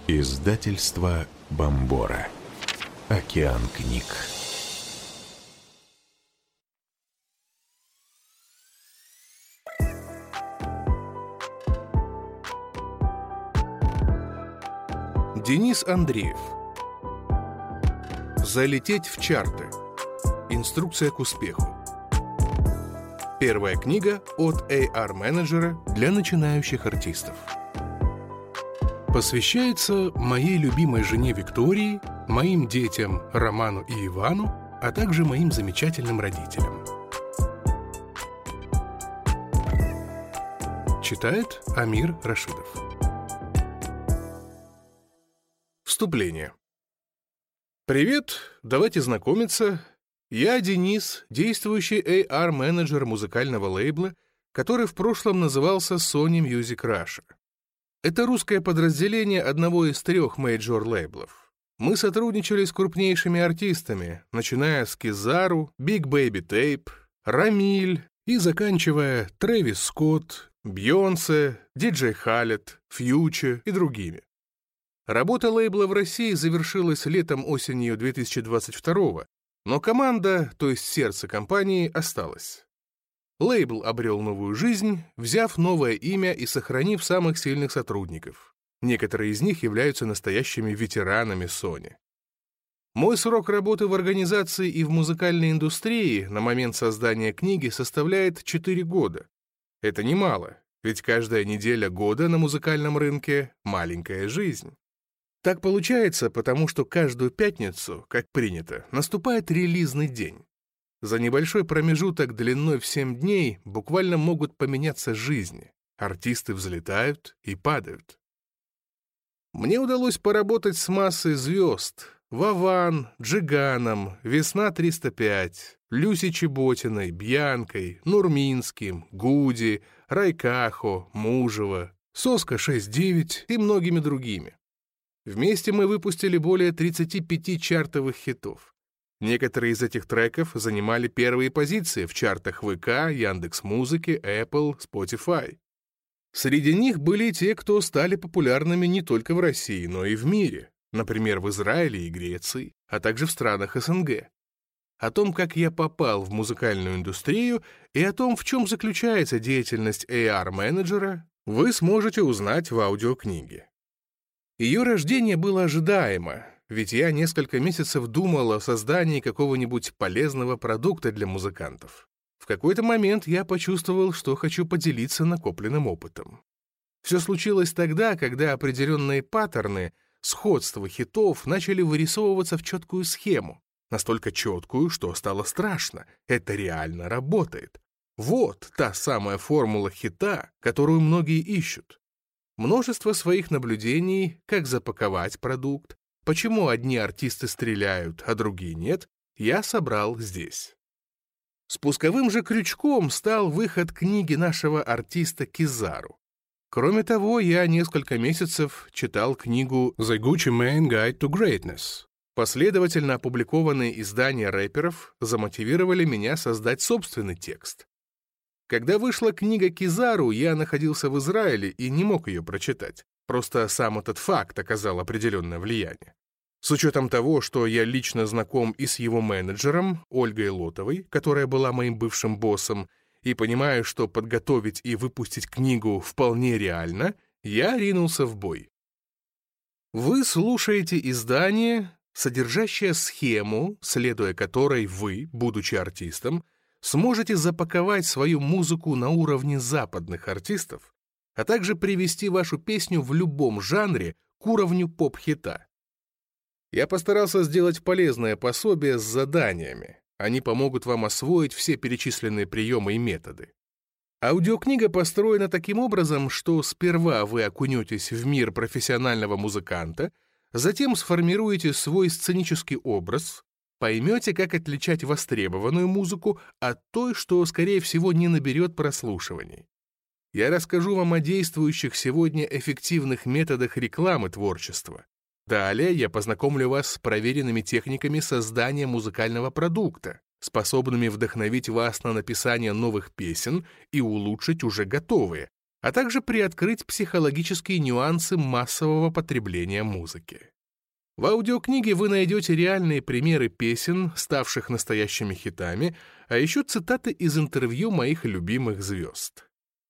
Издательство Бомбора. Океан книг. Денис Андреев. Залететь в чарты. Инструкция к успеху. Первая книга от AR-менеджера для начинающих артистов. Посвящается моей любимой жене Виктории, моим детям Роману и Ивану, а также моим замечательным родителям. Читает Амир Рашидов. Вступление. Привет, давайте знакомиться. Я Денис, действующий AR-менеджер музыкального лейбла, который в прошлом назывался Sony Music Russia. Это русское подразделение одного из 3 мейджор-лейблов. Мы сотрудничали с крупнейшими артистами, начиная с Кизару, Big Baby Tape, Рамиль и заканчивая Трэвис Скотт, Бейонсе, Диджей Халед, Фьюче и другими. Работа лейбла в России завершилась летом-осенью 2022-го, но команда, то есть сердце компании, осталась. Лейбл обрел новую жизнь, взяв новое имя и сохранив самых сильных сотрудников. Некоторые из них являются настоящими ветеранами Sony. Мой срок работы в организации и в музыкальной индустрии на момент создания книги составляет 4 года. Это немало, ведь каждая неделя года на музыкальном рынке — маленькая жизнь. Так получается, потому что каждую пятницу, как принято, наступает релизный день. За небольшой промежуток длиной в 7 дней буквально могут поменяться жизни. Артисты взлетают и падают. Мне удалось поработать с массой звезд: Вован, Джиганом, Весна-305, Люси Чеботиной, Бьянкой, Нурминским, Гуди, Райкахо, Мужева, Соска-6-9 и многими другими. Вместе мы выпустили более 35 чартовых хитов. Некоторые из этих треков занимали первые позиции в чартах ВК, Яндекс.Музыки, Apple, Spotify. Среди них были те, кто стали популярными не только в России, но и в мире, например, в Израиле и Греции, а также в странах СНГ. О том, как я попал в музыкальную индустрию и о том, в чем заключается деятельность AR-менеджера, вы сможете узнать в аудиокниге. Ее рождение было ожидаемо, ведь я несколько месяцев думал о создании какого-нибудь полезного продукта для музыкантов. В какой-то момент я почувствовал, что хочу поделиться накопленным опытом. Все случилось тогда, когда определенные паттерны, сходства хитов начали вырисовываться в четкую схему, настолько четкую, что стало страшно. Это реально работает. Вот та самая формула хита, которую многие ищут. Множество своих наблюдений, как запаковать продукт, почему одни артисты стреляют, а другие нет, я собрал здесь. Спусковым же крючком стал выход книги нашего артиста Кизару. Кроме того, я несколько месяцев читал книгу «The Gucci Mane Guide to Greatness». Последовательно опубликованные издания рэперов замотивировали меня создать собственный текст. Когда вышла книга Кизару, я находился в Израиле и не мог ее прочитать. Просто сам этот факт оказал определенное влияние. С учетом того, что я лично знаком и с его менеджером, Ольгой Лотовой, которая была моим бывшим боссом, и понимаю, что подготовить и выпустить книгу вполне реально, я ринулся в бой. Вы слушаете издание, содержащее схему, следуя которой вы, будучи артистом, сможете запаковать свою музыку на уровне западных артистов, а также привести вашу песню в любом жанре к уровню поп-хита. Я постарался сделать полезное пособие с заданиями. Они помогут вам освоить все перечисленные приемы и методы. Аудиокнига построена таким образом, что сперва вы окунетесь в мир профессионального музыканта, затем сформируете свой сценический образ, поймете, как отличать востребованную музыку от той, что, скорее всего, не наберет прослушиваний. Я расскажу вам о действующих сегодня эффективных методах рекламы творчества. Далее я познакомлю вас с проверенными техниками создания музыкального продукта, способными вдохновить вас на написание новых песен и улучшить уже готовые, а также приоткрыть психологические нюансы массового потребления музыки. В аудиокниге вы найдете реальные примеры песен, ставших настоящими хитами, а еще цитаты из интервью моих любимых звезд.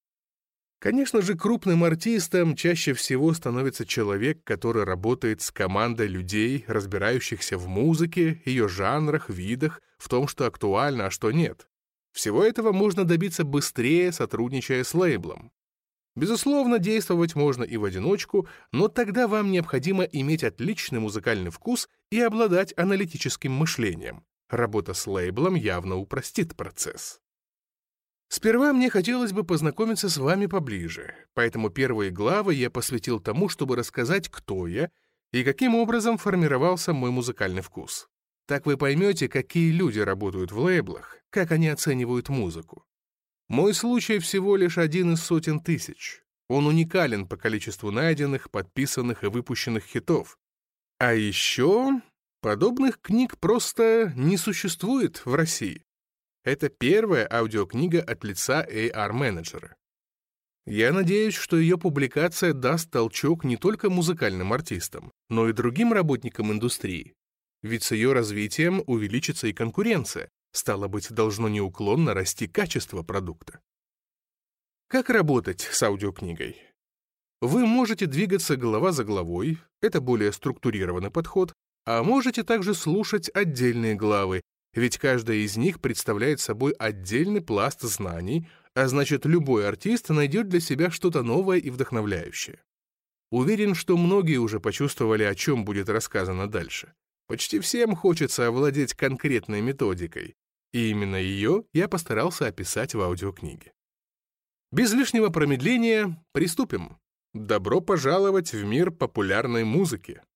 Конечно же, крупным артистом чаще всего становится человек, который работает с командой людей, разбирающихся в музыке, ее жанрах, видах, в том, что актуально, а что нет. Всего этого можно добиться быстрее, сотрудничая с лейблом. Безусловно, действовать можно и в одиночку, но тогда вам необходимо иметь отличный музыкальный вкус и обладать аналитическим мышлением. Работа с лейблом явно упростит процесс. Сперва мне хотелось бы познакомиться с вами поближе, поэтому первые главы я посвятил тому, чтобы рассказать, кто я и каким образом формировался мой музыкальный вкус. Так вы поймете, какие люди работают в лейблах, как они оценивают музыку. Мой случай всего лишь один из сотен тысяч. Он уникален по количеству найденных, подписанных и выпущенных хитов. А еще подобных книг просто не существует в России. Это первая аудиокнига от лица AR-менеджера. Я надеюсь, что ее публикация даст толчок не только музыкальным артистам, но и другим работникам индустрии. Ведь с ее развитием увеличится и конкуренция, стало быть, должно неуклонно расти качество продукта. Как работать с аудиокнигой? Вы можете двигаться глава за главой, это более структурированный подход, а можете также слушать отдельные главы, ведь каждая из них представляет собой отдельный пласт знаний, а значит, любой артист найдет для себя что-то новое и вдохновляющее. Уверен, что многие уже почувствовали, о чем будет рассказано дальше. Почти всем хочется овладеть конкретной методикой, и именно ее я постарался описать в аудиокниге. Без лишнего промедления приступим. Добро пожаловать в мир популярной музыки.